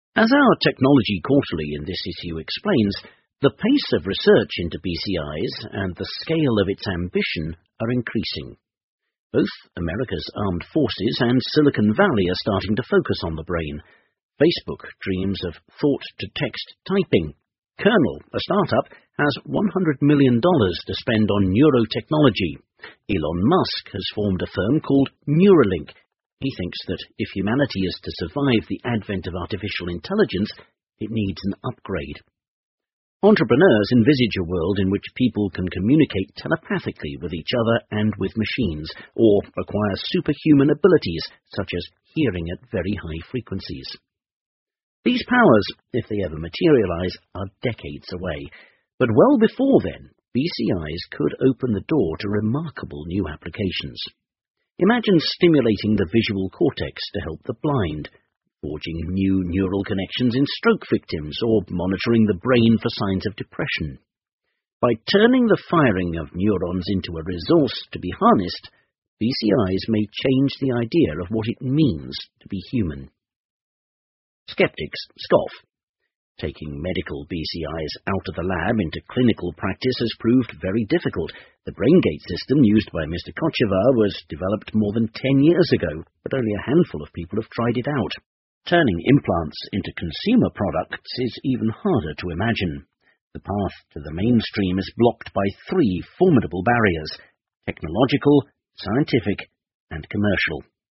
As our Technology Quarterly in this issue explains, the pace of research into BCIs and the scale of its ambition are increasing. Both America's armed forces and Silicon Valley are starting to focus on the brain. Facebook dreams of thought-to-text typing. Kernel, a startup, has $100 million to spend on neurotechnology. Elon Musk has formed a firm called Neuralink. He thinks that if humanity is to survive the advent of artificial intelligence, it needs an upgrade. Entrepreneurs envisage a world in which people can communicate telepathically with each other and with machines, or acquire superhuman abilities, such as hearing at very high frequencies. These powers, if they ever materialize, are decades away, but well before then, BCIs could open the door to remarkable new applications. Imagine stimulating the visual cortex to help the blind, forging new neural connections in stroke victims, or monitoring the brain for signs of depression. By turning the firing of neurons into a resource to be harnessed, BCIs may change the idea of what it means to be human. Skeptics scoff. Taking medical BCIs out of the lab into clinical practice has proved very difficult. The BrainGate system used by Mr. Kochevar was developed more than 10 years ago, but only a handful of people have tried it out. Turning implants into consumer products is even harder to imagine. The path to the mainstream is blocked by three formidable barriers: technological, scientific, and commercial.